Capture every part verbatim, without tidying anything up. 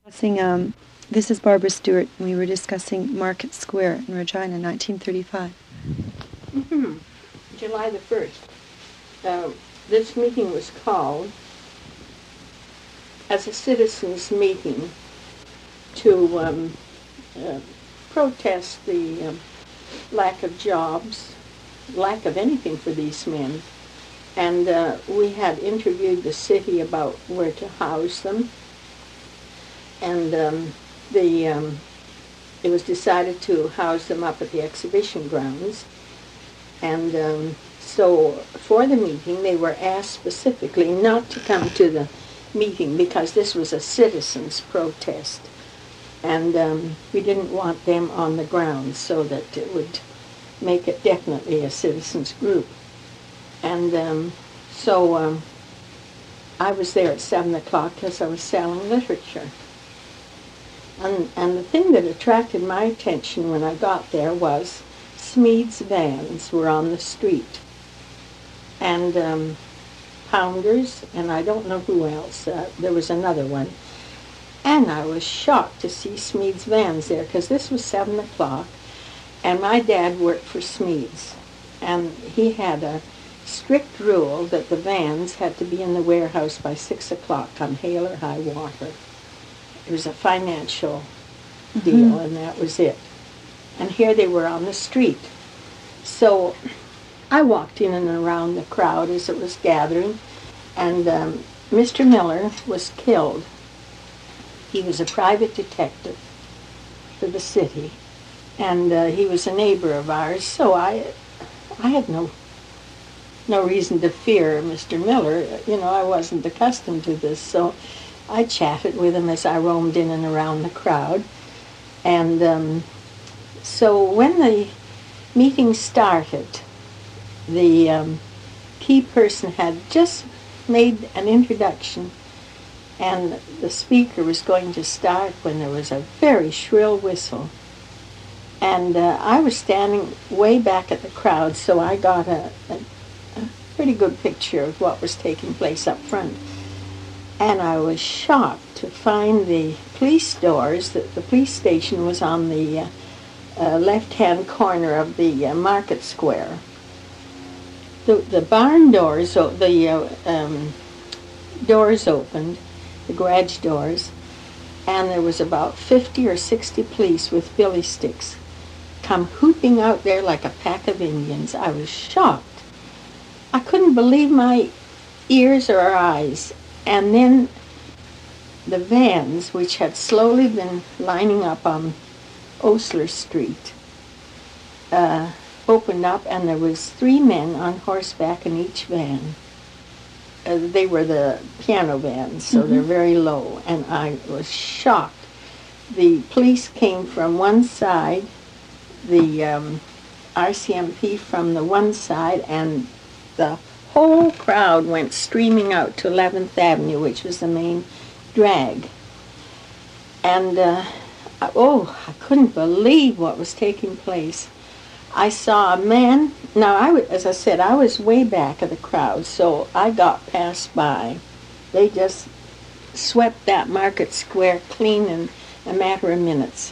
Discussing, um, this is Barbara Stewart, and we were discussing Market Square in Regina, nineteen thirty-five. Mm-hmm. July the first. Uh, this meeting was called as a citizens' meeting to um, uh, protest the um, lack of jobs, lack of anything for these men. And uh, we had interviewed the city about where to house them. And um, the um, it was decided to house them up at the exhibition grounds. And um, so for the meeting, they were asked specifically not to come to the meeting because this was a citizens' protest. And um, we didn't want them on the grounds so that it would make it definitely a citizens' group. And um, so um, I was there at seven o'clock because I was selling literature. And, and the thing that attracted my attention when I got there was Smead's vans were on the street. And um, Pounders, and I don't know who else, uh, there was another one. And I was shocked to see Smead's vans there, because this was seven o'clock, and my dad worked for Smead's. And he had a strict rule that the vans had to be in the warehouse by six o'clock on hail or high water. It was a financial deal, mm-hmm. and that was it. And here they were on the street. So I walked in and around the crowd as it was gathering, and um, Mister Miller was killed. He was a private detective for the city, and uh, he was a neighbor of ours, so I, I had no, no reason to fear Mister Miller. You know, I wasn't accustomed to this, so I chatted with him as I roamed in and around the crowd. And um, so when the meeting started, the um, key person had just made an introduction, and the speaker was going to start when there was a very shrill whistle. And uh, I was standing way back at the crowd, so I got a, a, a pretty good picture of what was taking place up front. And I was shocked to find the police doors, that the police station was on the uh, uh, left-hand corner of the uh, market square. The, the barn doors, the uh, um, doors opened, the garage doors, and there was about fifty or sixty police with billy sticks come hooping out there like a pack of Indians. I was shocked. I couldn't believe my ears or eyes. And then the vans, which had slowly been lining up on Osler Street, uh, opened up, and there was three men on horseback in each van. Uh, they were the piano vans, so mm-hmm. they're very low, and I was shocked. The police came from one side, the um, R C M P from the one side, and the whole crowd went streaming out to eleventh Avenue, which was the main drag. And, uh, I, oh, I couldn't believe what was taking place. I saw a man. Now, I w- as I said, I was way back of the crowd, so I got passed by. They just swept that market square clean in a matter of minutes.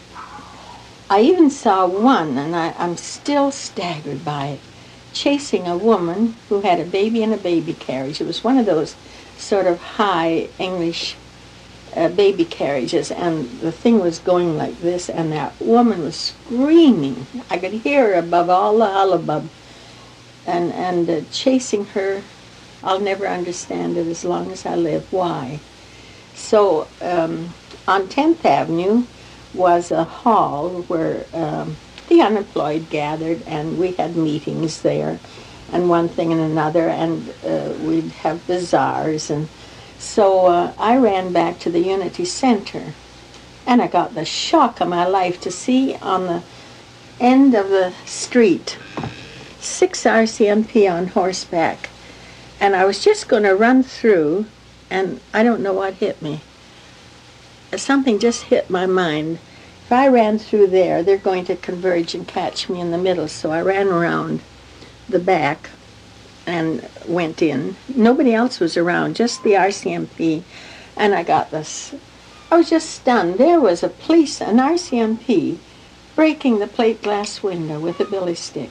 I even saw one, and I, I'm still staggered by it, chasing a woman who had a baby in a baby carriage. It was one of those sort of high English uh, baby carriages, and the thing was going like this, and that woman was screaming. I could hear her above all the hullabub, and, and uh, chasing her. I'll never understand it as long as I live. Why? So um, on tenth Avenue was a hall where um, the unemployed gathered, and we had meetings there, and one thing and another, and uh, we'd have bazaars. And so uh, I ran back to the Unity Center, and I got the shock of my life to see on the end of the street six R C M P on horseback. And I was just going to run through, and I don't know what hit me. Something just hit my mind. If I ran through there, they're going to converge and catch me in the middle. So I ran around the back and went in. Nobody else was around, just the R C M P. And I got this I was just stunned. There was a police, an R C M P, breaking the plate glass window with a billy stick.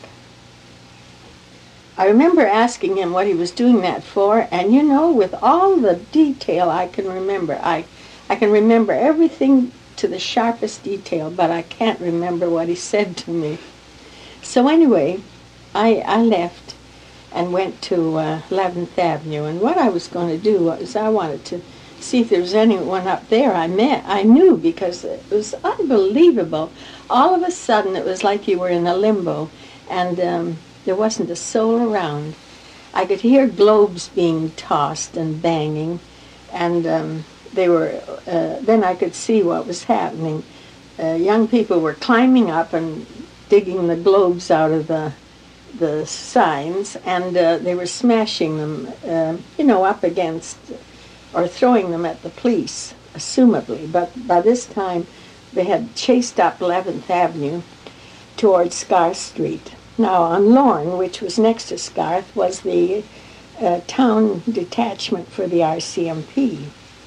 I remember asking him what he was doing that for, and you know, with all the detail I can remember, I, I can remember everything to the sharpest detail, but I can't remember what he said to me. So anyway, I, I left and went to uh, eleventh Avenue, and what I was going to do was I wanted to see if there was anyone up there I met. I knew, because it was unbelievable. All of a sudden, it was like you were in a limbo, and um, there wasn't a soul around. I could hear globes being tossed and banging, and um, they were. Uh, then I could see what was happening. Uh, young people were climbing up and digging the globes out of the the signs, and uh, they were smashing them, uh, you know, up against or throwing them at the police, assumably. But by this time, they had chased up eleventh Avenue towards Scarth Street. Now, on Lorne, which was next to Scarth, was the uh, town detachment for the R C M P.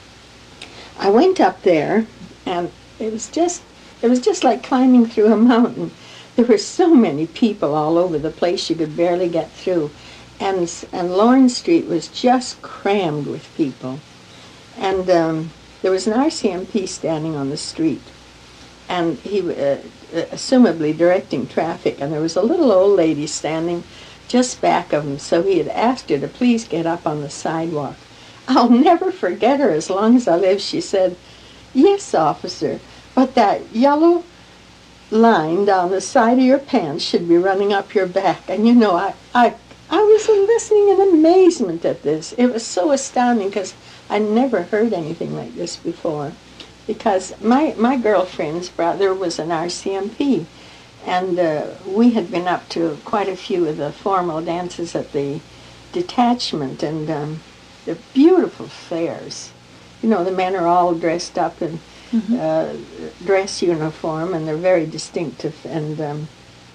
I went up there, and it was just it was just like climbing through a mountain. There were so many people all over the place you could barely get through, and and Lorne Street was just crammed with people. And um, there was an R C M P standing on the street, and he uh, assumably directing traffic, and there was a little old lady standing just back of him, so he had asked her to please get up on the sidewalk. I'll never forget her as long as I live. She said, "Yes, officer, but that yellow line down the side of your pants should be running up your back." And you know, I, I, I was listening in amazement at this. It was so astounding, because I never heard anything like this before. Because my, my girlfriend's brother was an R C M P, and uh, we had been up to quite a few of the formal dances at the detachment, and um, they're beautiful fairs. You know, the men are all dressed up in mm-hmm. uh, dress uniform, and they're very distinctive, and um,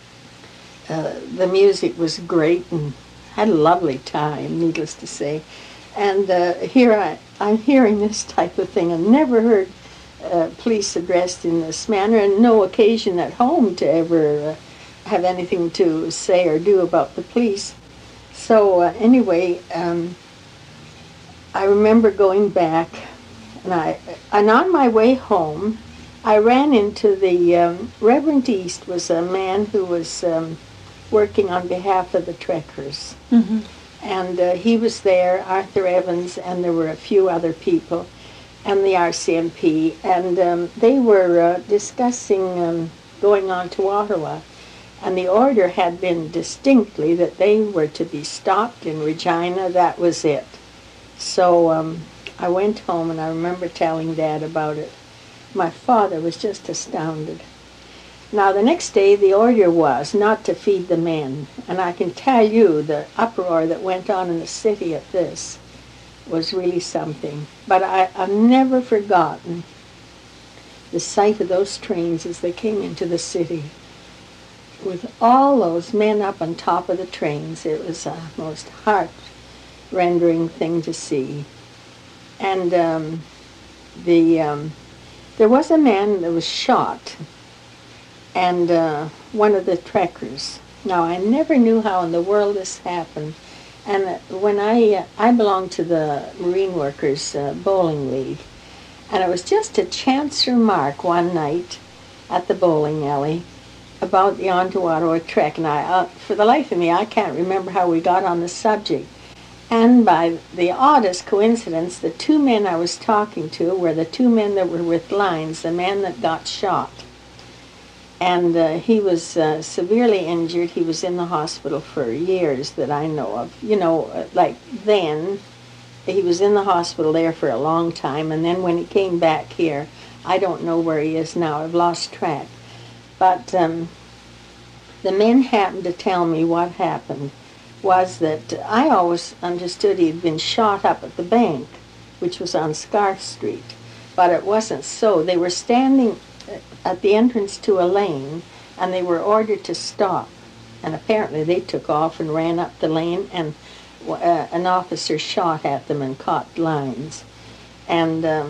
uh, the music was great, and had a lovely time, needless to say. And uh, here I, I'm hearing this type of thing. I never heard uh, police addressed in this manner, and no occasion at home to ever uh, have anything to say or do about the police. So uh, anyway, um, I remember going back, and I, and on my way home, I ran into the um, Reverend East was a man who was um, working on behalf of the Trekkers. Mm-hmm. And uh, he was there, Arthur Evans, and there were a few other people, and the R C M P, and um, they were uh, discussing um, going on to Ottawa, and the order had been distinctly that they were to be stopped in Regina. That was it. So um, I went home, and I remember telling Dad about it. My father was just astounded. Now, the next day, the order was not to feed the men, and I can tell you the uproar that went on in the city at this was really something. But I, I've never forgotten the sight of those trains as they came into the city, with all those men up on top of the trains. It was a most heart-rendering thing to see. And um, the um, there was a man that was shot, and uh, one of the trekkers. Now, I never knew how in the world this happened. And uh, when I, uh, I belonged to the Marine Workers uh, Bowling League, and it was just a chance remark one night at the bowling alley about the On to Ottawa trek. And I, uh, for the life of me, I can't remember how we got on the subject. And by the oddest coincidence, the two men I was talking to were the two men that were with Lines, the man that got shot. And uh, he was uh, severely injured. He was in the hospital for years that I know of. You know, like then, he was in the hospital there for a long time, and then when he came back here, I don't know where he is now. I've lost track. But um, the men happened to tell me what happened was that I always understood he had been shot up at the bank, which was on Scarth Street, but it wasn't so. They were standing at the entrance to a lane, and they were ordered to stop. And apparently they took off and ran up the lane, and uh, an officer shot at them and caught Lines. And um,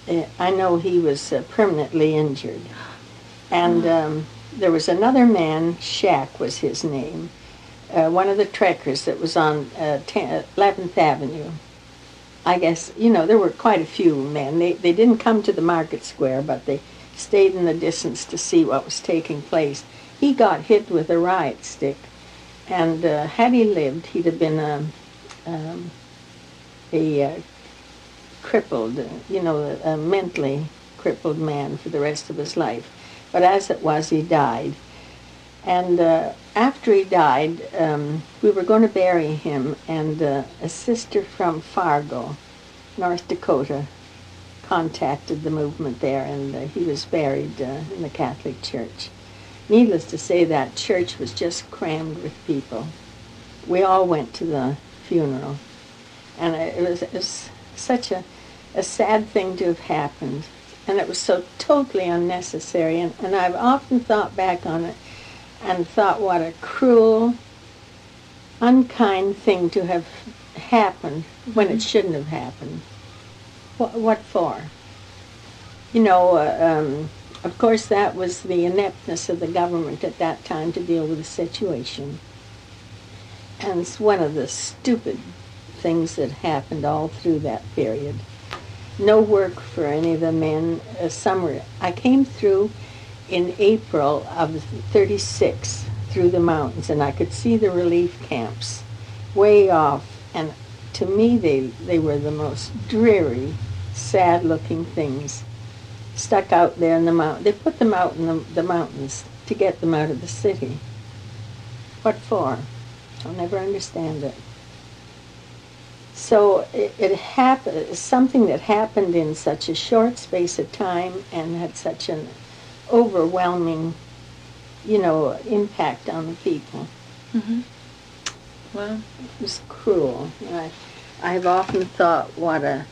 uh, I know he was uh, permanently injured. And um, there was another man, Shack was his name, uh, one of the trekkers that was on uh, eleventh Avenue. I guess, you know, there were quite a few men. They, they didn't come to the market square, but they stayed in the distance to see what was taking place. He got hit with a riot stick, and uh, had he lived, he'd have been a, um, a uh, crippled, uh, you know, a, a mentally crippled man for the rest of his life. But as it was, he died. And uh, after he died, um, we were going to bury him, and uh, a sister from Fargo, North Dakota, contacted the movement there, and uh, he was buried uh, in the Catholic Church. Needless to say, that church was just crammed with people. We all went to the funeral, and it was, it was such a, a sad thing to have happened, and it was so totally unnecessary, and, and I've often thought back on it and thought what a cruel, unkind thing to have happened when it shouldn't have happened. What, what for? You know, uh, um, of course that was the ineptness of the government at that time to deal with the situation. And it's one of the stupid things that happened all through that period. No work for any of the men. Uh, summer, I came through in April of thirty-six through the mountains, and I could see the relief camps way off, and to me they, they were the most dreary, sad-looking things stuck out there in the mountain. They put them out in the, the mountains to get them out of the city. What for? I'll never understand it. So it, it happened, something that happened in such a short space of time and had such an overwhelming, you know, impact on the people. Mm-hmm. Wow. It was cruel. I, I've often thought what a,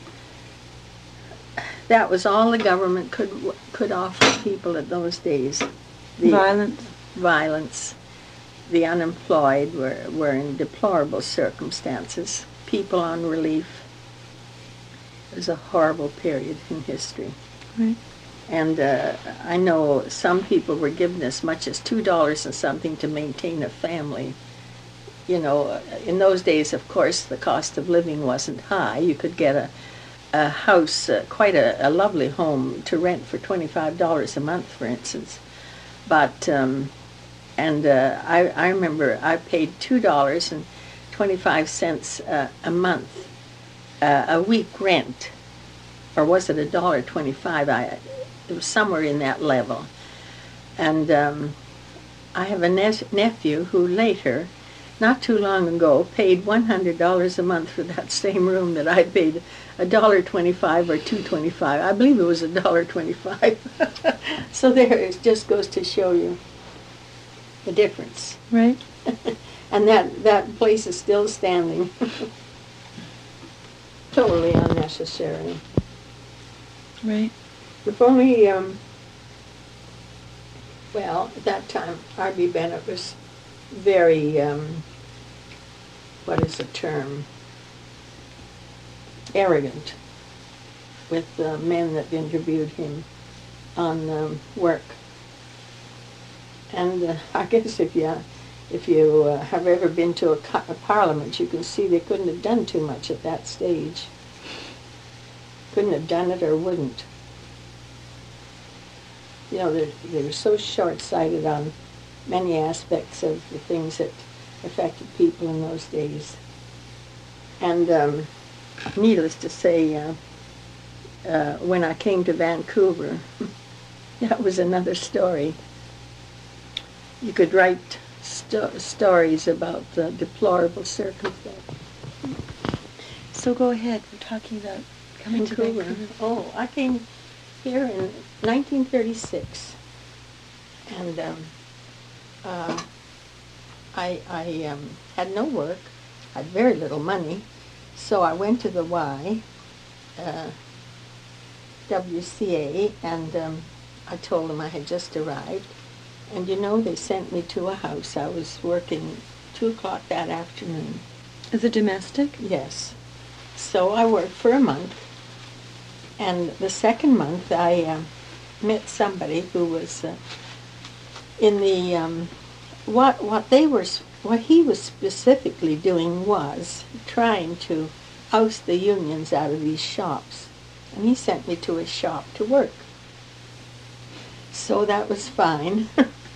that was all the government could could offer people at those days. The Violence. Violence. The unemployed were, were in deplorable circumstances. People on relief. It was a horrible period in history. Right. And uh, I know some people were given as much as two dollars and something to maintain a family. You know, in those days, of course, the cost of living wasn't high. You could get a, a house, uh, quite a, a lovely home to rent for twenty-five dollars a month, for instance. But, um, and uh, I, I remember I paid two dollars and twenty-five cents uh, a month, uh, a week rent. Or was it a dollar twenty-five? I, it was somewhere in that level. And um, I have a ne nephew who later, not too long ago, paid one hundred dollars a month for that same room that I paid a dollar twenty-five or two twenty-five. I believe it was a dollar twenty-five. So there, it just goes to show you the difference. Right. And that, that place is still standing. Totally unnecessary. Right. If only, um, well, at that time, R B Bennett was very, um, what is the term, arrogant with the men that interviewed him on um, work. And uh, I guess if you, if you uh, have ever been to a, a parliament, you can see they couldn't have done too much at that stage. Couldn't have done it or wouldn't. You know, they, they were so short-sighted on many aspects of the things that affected people in those days. And um, needless to say, uh, uh, when I came to Vancouver, that was another story. You could write sto stories about the deplorable circumstances. So go ahead. We're talking about coming Vancouver. to Vancouver. Oh, I came here in nineteen thirty-six, and um, uh, I, I um, had no work, had very little money, so I went to the Y, uh, W C A, and um, I told them I had just arrived, and you know, they sent me to a house. I was working two o'clock that afternoon. As a domestic? Yes. So I worked for a month, And the second month, I uh, met somebody who was uh, in the um, what what they were what he was specifically doing was trying to oust the unions out of these shops, and he sent me to his shop to work. So that was fine.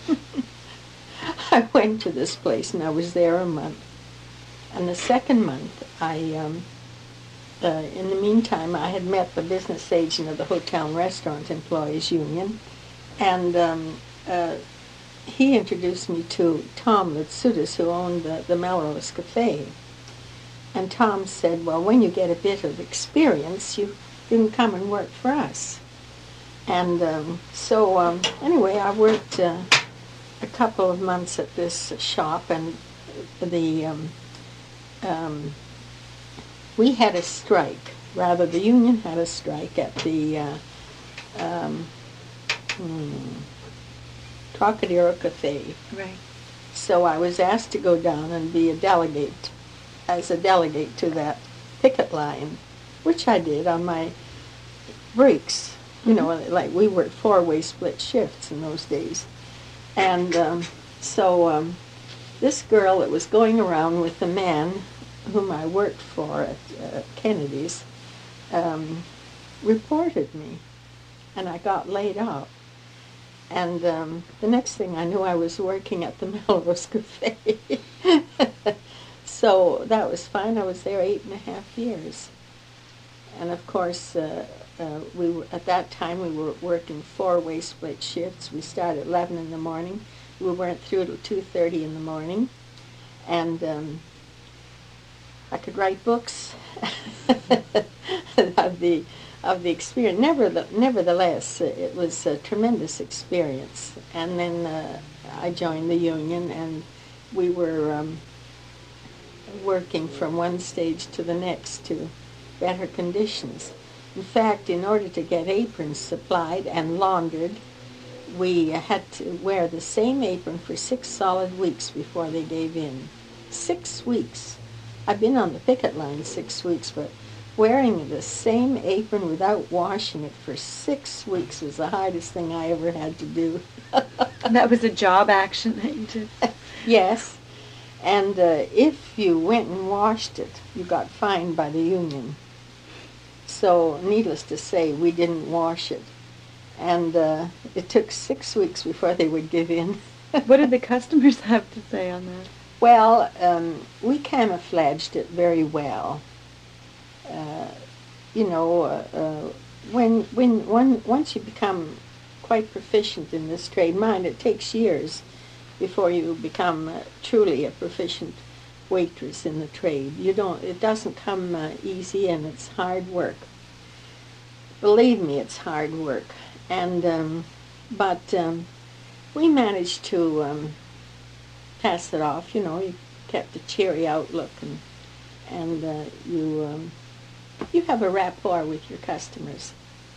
I went to this place and I was there a month. And the second month, I, um, uh, in the meantime, I had met the business agent of the Hotel and Restaurant Employees Union, and um, uh, he introduced me to Tom Litsudis, who owned the, the Melrose Cafe. And Tom said, well, when you get a bit of experience, you, you can come and work for us. And um, so, um, anyway, I worked uh, a couple of months at this shop, and the um, um, we had a strike. Rather, the union had a strike at the uh, um, hmm, Trocadero Cafe. Right. So I was asked to go down and be a delegate, as a delegate to that picket line, which I did on my breaks. You know, like we worked four-way split shifts in those days. And um, so um, this girl that was going around with the man whom I worked for at uh, Kennedy's um, reported me, and I got laid off. And um, the next thing I knew, I was working at the Melrose Cafe. So that was fine. I was there eight and a half years. And of course, uh, uh, we were, at that time we were working four-way split shifts. We started at eleven in the morning. We weren't through till two thirty in the morning. And um, I could write books of the of the experience. Nevertheless, nevertheless, it was a tremendous experience. And then uh, I joined the union, and we were um, working from one stage to the next to better conditions. In fact, in order to get aprons supplied and laundered, we had to wear the same apron for six solid weeks before they gave in. Six weeks. I've been on the picket line six weeks, but wearing the same apron without washing it for six weeks was the hardest thing I ever had to do. That was a job action that you did? Yes. And uh, if you went and washed it, you got fined by the union. So, needless to say, we didn't wash it. And uh, it took six weeks before they would give in. What did the customers have to say on that? Well, um, we camouflaged it very well. Uh, you know, uh, uh, when when one, once you become quite proficient in this trade, mind, it takes years before you become uh, truly a proficient waitress in the trade. You don't. It doesn't come uh, easy, and it's hard work. Believe me, it's hard work. And um, but um, we managed to um, pass it off. You know, you kept a cheery outlook, and and uh, you um, you have a rapport with your customers.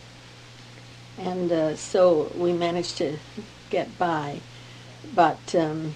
And uh, so we managed to get by, but um,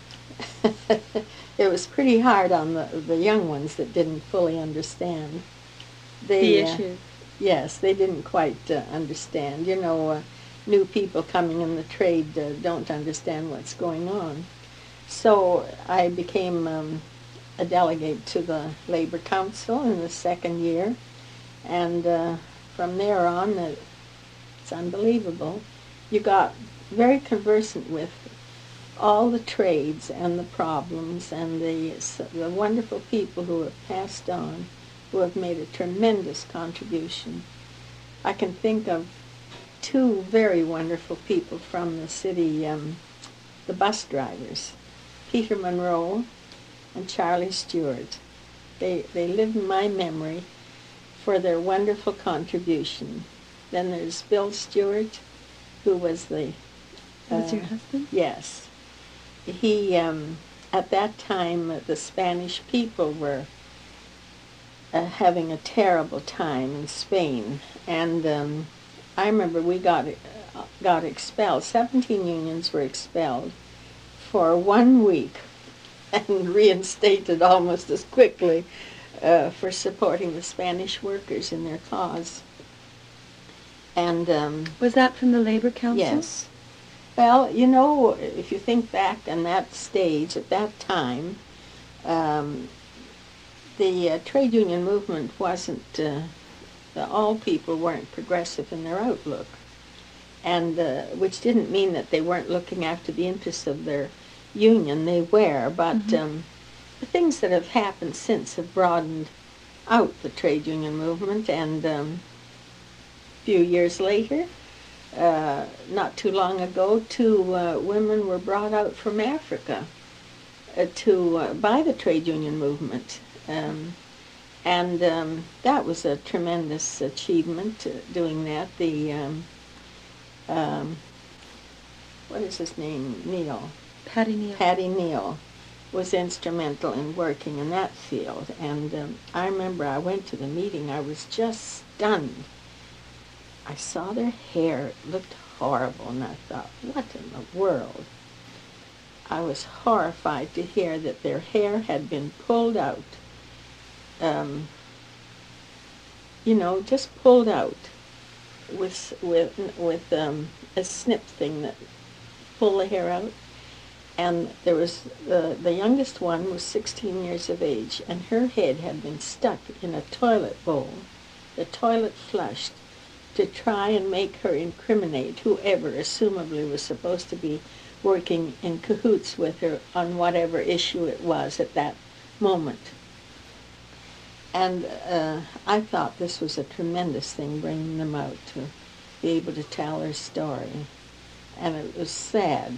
it was pretty hard on the the young ones that didn't fully understand. They, the uh, issue. Yes, they didn't quite uh, understand. You know, uh, new people coming in the trade uh, don't understand what's going on. So I became um, a delegate to the Labor Council in the second year, and uh, from there on, uh, it's unbelievable. You got very conversant with all the trades and the problems and the, the wonderful people who have passed on, who have made a tremendous contribution. I can think of two very wonderful people from the city, um, the bus drivers, Peter Monroe and Charlie Stewart. They, they live in my memory for their wonderful contribution. Then there's Bill Stewart, who was the... Was uh, your husband? Yes. He, um, at that time, uh, the Spanish people were uh, having a terrible time in Spain. And um, I remember we got, uh, got expelled. Seventeen unions were expelled for one week and reinstated almost as quickly uh, for supporting the Spanish workers in their cause. And um, was that from the Labor Council? yes. Well, you know, if you think back on that stage, at that time, um, the uh, trade union movement wasn't, uh, all people weren't progressive in their outlook. And uh, which didn't mean that they weren't looking after the interests of their union. They were, but mm-hmm. um, the things that have happened since have broadened out the trade union movement. And um, a few years later, uh, not too long ago, two uh, women were brought out from Africa uh, to uh, by the trade union movement. Um, and um, that was a tremendous achievement, uh, doing that. The um, Um, what is his name? Neal. Patty Neal. Patty Neal was instrumental in working in that field. And um, I remember I went to the meeting. I was just stunned. I saw their hair. It looked horrible. And I thought, what in the world? I was horrified to hear that their hair had been pulled out. Um, you know, just pulled out. with with with um, a snip thing that pull the hair out. And there was the the youngest one was sixteen years of age, and her head had been stuck in a toilet bowl, the toilet flushed, to try and make her incriminate whoever assumably was supposed to be working in cahoots with her on whatever issue it was at that moment. And uh, I thought this was a tremendous thing, bringing them out to be able to tell their story. And it was sad.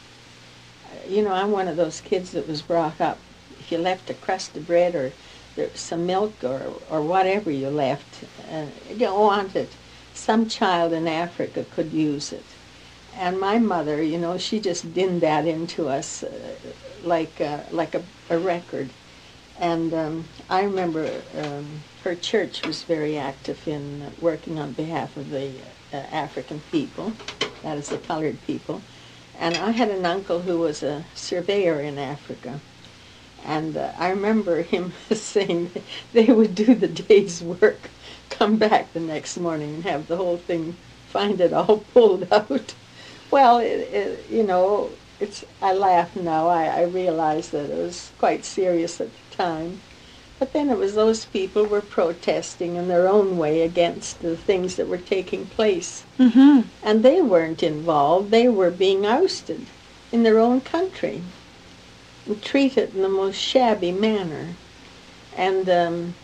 You know, I'm one of those kids that was brought up, if you left a crust of bread or there was some milk or, or whatever you left, uh, you don't want it. Some child in Africa could use it. And my mother, you know, she just dinned that into us uh, like, uh, like a, a record. And um, I remember um, her church was very active in uh, working on behalf of the uh, African people, that is the colored people. And I had an uncle who was a surveyor in Africa. And uh, I remember him saying they would do the day's work, come back the next morning and have the whole thing, find it all pulled out. Well, it, it, you know, it's. I laugh now. I, I realize that it was quite serious at the time. But then it was those people were protesting in their own way against the things that were taking place. Mm-hmm. And they weren't involved. They were being ousted in their own country and treated in the most shabby manner. And um,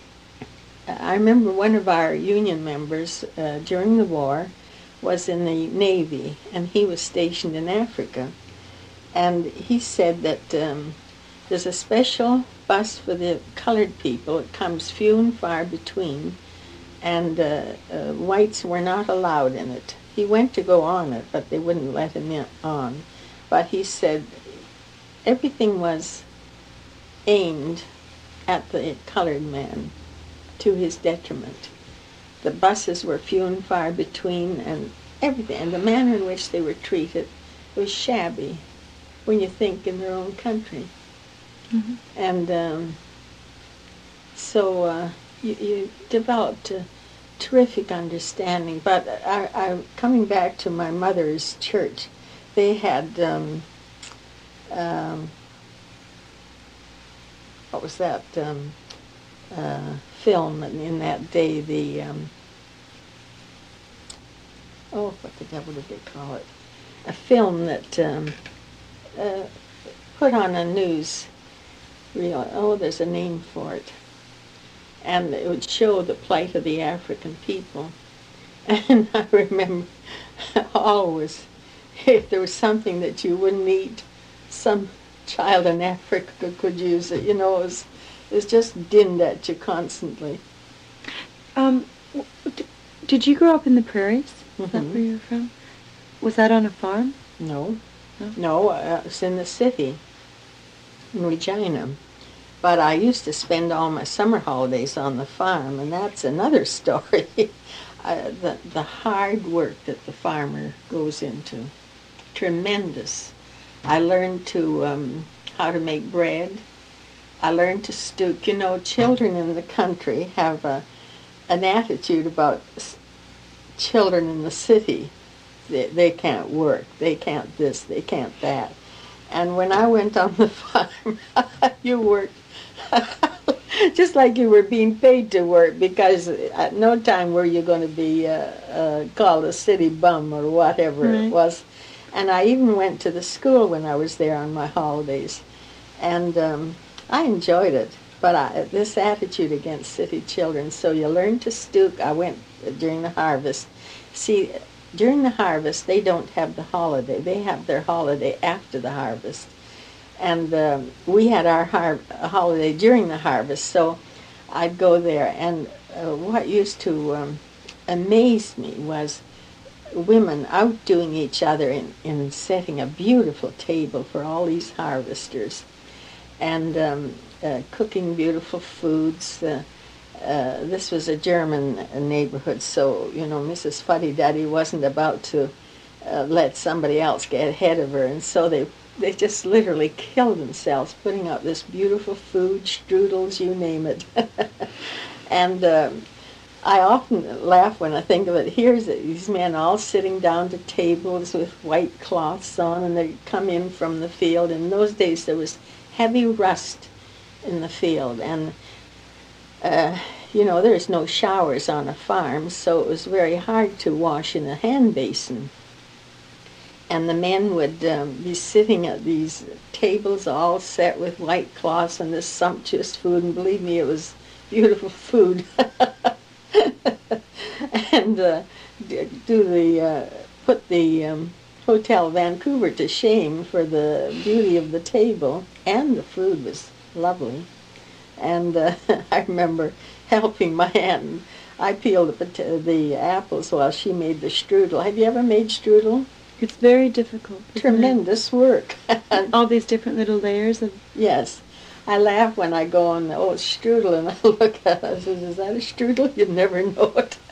I remember one of our union members uh, during the war was in the Navy, and he was stationed in Africa. And he said that um, there's a special bus for the colored people. It comes few and far between, and uh, uh, whites were not allowed in it. He went to go on it, but they wouldn't let him in, on. But he said everything was aimed at the colored man to his detriment. The buses were few and far between, and everything, and the manner in which they were treated was shabby when you think in their own country. Mm-hmm. And um, so uh, you, you developed a terrific understanding. But I, I, coming back to my mother's church, they had, um, um, what was that um, uh, film in, in that day, the, um, oh, what the devil did they call it? A film that um, uh, put on a news reel. Oh, there's a name for it. And it would show the plight of the African people. And I remember always, if there was something that you wouldn't eat, some child in Africa could use it. You know, it was, it was just dinned at you constantly. Um, did you grow up in the prairies? Is Mm-hmm. that where you're from? Was that on a farm? No. No? No, uh, it was in the city, in Regina. But I used to spend all my summer holidays on the farm, and that's another story. uh, the, the hard work that the farmer goes into, tremendous. I learned to um, how to make bread. I learned to stoop. You know, children in the country have a, an attitude about children in the city, they, they can't work, they can't this, they can't that. And when I went on the farm, you worked just like you were being paid to work, because at no time were you going to be uh, uh, called a city bum or whatever right. it was. And I even went to the school when I was there on my holidays. And um, I enjoyed it. But I, this attitude against city children, so you learn to stoop. I went during the harvest. See, during the harvest, they don't have the holiday. They have their holiday after the harvest. And um, we had our har- holiday during the harvest, so I'd go there. And uh, what used to um, amaze me was women outdoing each other in, in setting a beautiful table for all these harvesters, and um, uh, cooking beautiful foods. Uh, uh, this was a German uh, neighborhood, so, you know, Missus Fuddy-Duddy wasn't about to uh, let somebody else get ahead of her, and so they they just literally killed themselves putting out this beautiful food, strudels, you name it. And um, I often laugh when I think of it. Here's these men all sitting down to tables with white cloths on, and they come in from the field. In those days, there was heavy rust in the field, and uh, you know, there's no showers on a farm, so it was very hard to wash in a hand basin. And the men would um, be sitting at these tables all set with white cloths and this sumptuous food, and believe me, it was beautiful food. And uh, do the uh, put the um, Hotel Vancouver to shame for the beauty of the table, and the food was lovely. And uh, I remember helping my aunt. I peeled the, pot- the apples while she made the strudel. Have you ever made strudel? It's very difficult. Tremendous work. All these different little layers of... Yes. I laugh when I go on, oh, it's strudel, and I look at it, I says, is that a strudel? You'd never know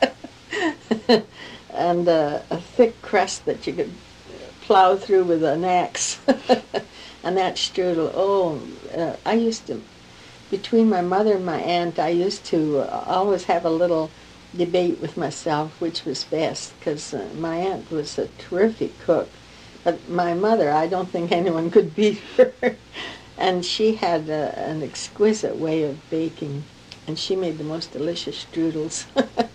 it. And uh, a thick crust that you could plow through with an axe. And that strudel, oh, uh, I used to, between my mother and my aunt, I used to uh, always have a little debate with myself which was best, because uh, my aunt was a terrific cook, but my mother, I don't think anyone could beat her. And she had uh, an exquisite way of baking, and she made the most delicious strudels.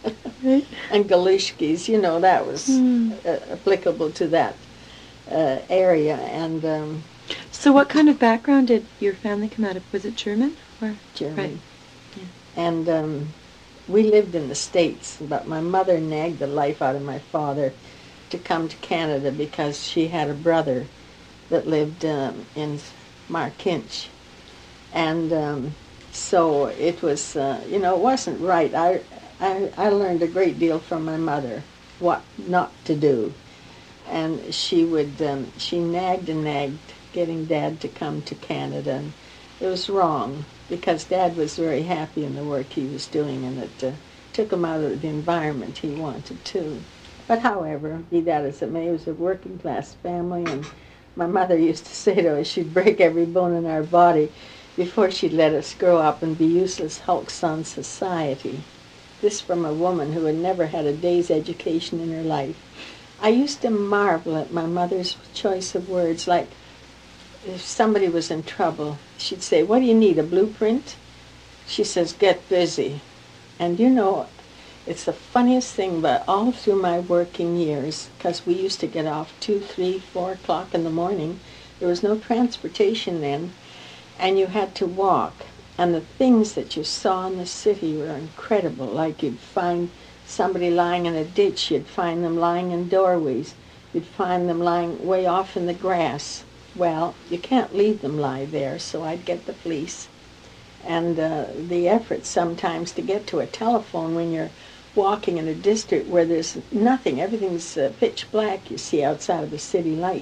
And galushkis, you know, that was mm. uh, applicable to that uh, area. And um, so what kind of background did your family come out of? Was it German? Or? German. Right. Yeah. And um, we lived in the States, but my mother nagged the life out of my father to come to Canada because she had a brother that lived um, in Markinch. And um, so it was, uh, you know, it wasn't right. I, I, I learned a great deal from my mother, what not to do. And she would, um, she nagged and nagged, getting Dad to come to Canada. And it was wrong, because Dad was very happy in the work he was doing, and it uh, took him out of the environment he wanted to. But however, be that as it may, it was a working class family, and my mother used to say to us she'd break every bone in our body before she'd let us grow up and be useless hulks on society. This from a woman who had never had a day's education in her life. I used to marvel at my mother's choice of words, like if somebody was in trouble, she'd say, what do you need, a blueprint? She says, get busy. And you know, it's the funniest thing, but all through my working years, because we used to get off two, three, four o'clock in the morning, there was no transportation then, and you had to walk. And the things that you saw in the city were incredible. Like you'd find somebody lying in a ditch, you'd find them lying in doorways, you'd find them lying way off in the grass. Well, you can't leave them lie there, so I'd get the police. And uh, the effort sometimes to get to a telephone when you're walking in a district where there's nothing, everything's uh, pitch black, you see, outside of the city light.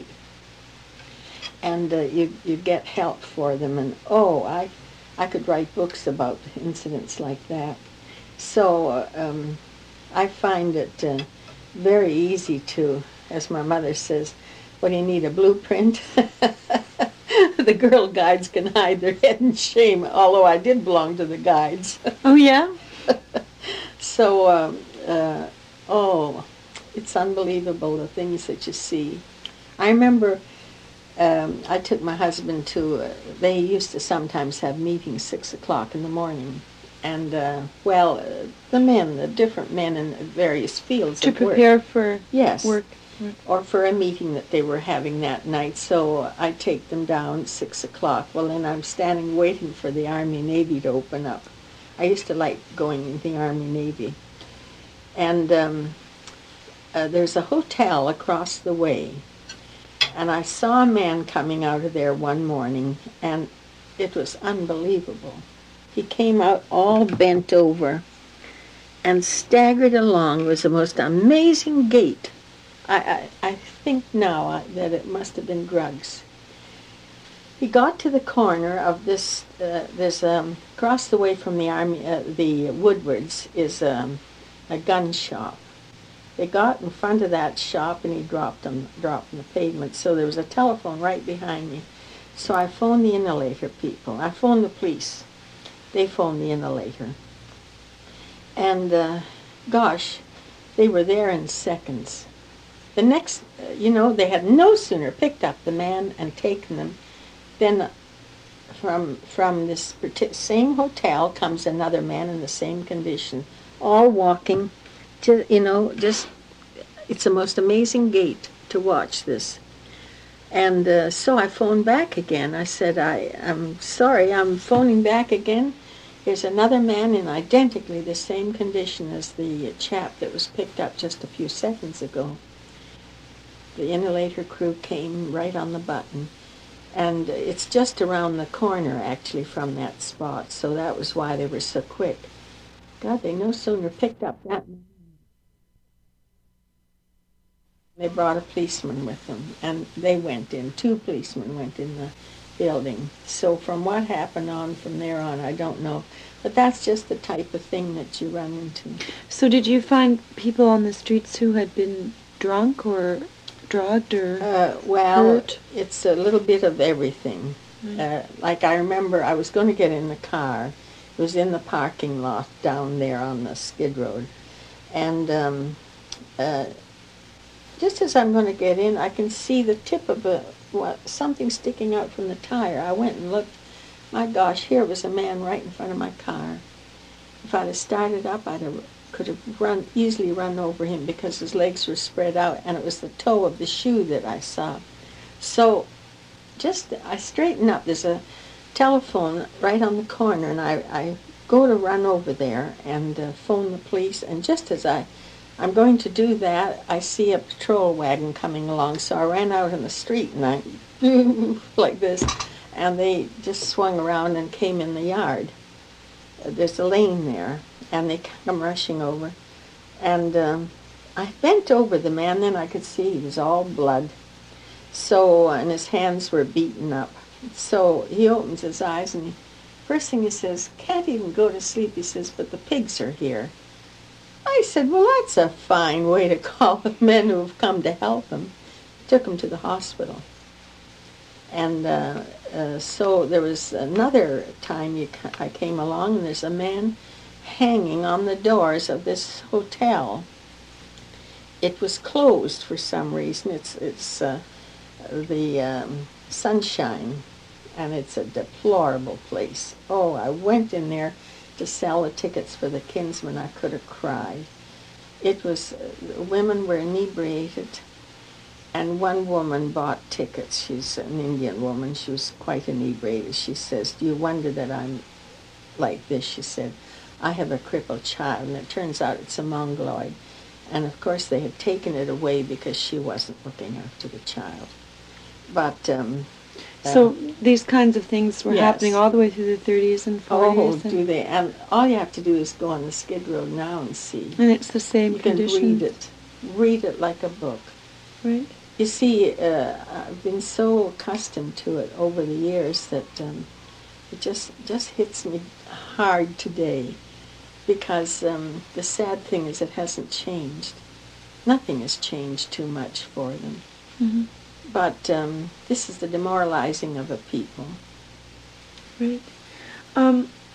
And uh, you, you get help for them, and oh, I, I could write books about incidents like that. So uh, um, I find it uh, very easy to, as my mother says, what do you need, a blueprint? The Girl Guides can hide their head in shame, although I did belong to the Guides. Oh, yeah? So, um, uh, oh, it's unbelievable, the things that you see. I remember um, I took my husband to, uh, they used to sometimes have meetings six o'clock in the morning. And, uh, well, uh, the men, the different men in various fields To of work. prepare for Yes. work. Or for a meeting that they were having that night. So I take them down at six o'clock. Well, then I'm standing waiting for the Army-Navy to open up. I used to like going in the Army-Navy. And um, uh, there's a hotel across the way. And I saw a man coming out of there one morning, and it was unbelievable. He came out all bent over and staggered along. It was the most amazing gait. I, I, I think now uh, that it must have been drugs. He got to the corner of this, uh, this um, across the way from the army, uh, the Woodwards is um, a gun shop. They got in front of that shop and he dropped them, dropped on the pavement. So there was a telephone right behind me. So I phoned the Inhalator people. I phoned the police. They phoned the Inhalator. And uh, gosh, they were there in seconds. The next, uh, you know, they had no sooner picked up the man and taken them, then from from this same hotel comes another man in the same condition, all walking, to, you know, just, it's the most amazing gait to watch this. And uh, so I phoned back again. I said, I, I'm sorry, I'm phoning back again. There's another man in identically the same condition as the chap that was picked up just a few seconds ago. The Inhalator crew came right on the button. And it's just around the corner, actually, from that spot. So that was why they were so quick. God, they no sooner picked up that. They brought a policeman with them. And they went in. Two policemen went in the building. So from what happened on from there on, I don't know. But that's just the type of thing that you run into. So did you find people on the streets who had been drunk or drugged or uh, well, hurt? It's a little bit of everything. Mm. Uh, like I remember I was going to get in the car. It was in the parking lot down there on the skid road. And um, uh, just as I'm going to get in, I can see the tip of a, what, something sticking out from the tire. I went and looked. My gosh, here was a man right in front of my car. If I'd have started up, I'd have could have run easily run over him because his legs were spread out, and it was the toe of the shoe that I saw. So just, I straighten up. There's a telephone right on the corner, and I, I go to run over there and uh, phone the police, and just as I, I'm going to do that, I see a patrol wagon coming along, so I ran out in the street, and I, like this, and they just swung around and came in the yard. There's a lane there. And they come rushing over. And um, I bent over the man, then I could see he was all blood. So, and his hands were beaten up. So he opens his eyes, and he, first thing he says, can't even go to sleep, he says, but the pigs are here. I said, well, that's a fine way to call the men who have come to help him. Took him to the hospital. And uh, uh, so there was another time you, I came along, and there's a man hanging on the doors of this hotel. It was closed for some reason. It's it's uh, the um, Sunshine, and it's a deplorable place. Oh, I went in there to sell the tickets for the Kinsman. I could have cried. It was, uh, women were inebriated, and one woman bought tickets. She's an Indian woman. She was quite inebriated. She says, do you wonder that I'm like this? She said, I have a crippled child, and it turns out it's a mongoloid. And of course they had taken it away because she wasn't looking after the child. But um, so uh, these kinds of things were yes. happening all the way through the thirties and forties. Oh, do they? And all you have to do is go on the skid road now and see. And it's the same you condition. You can read it. Read it like a book. Right. You see, uh, I've been so accustomed to it over the years that um, it just just hits me hard today. Because um, the sad thing is it hasn't changed. Nothing has changed too much for them. Mm-hmm. But um, this is the demoralizing of a people. Right. Um,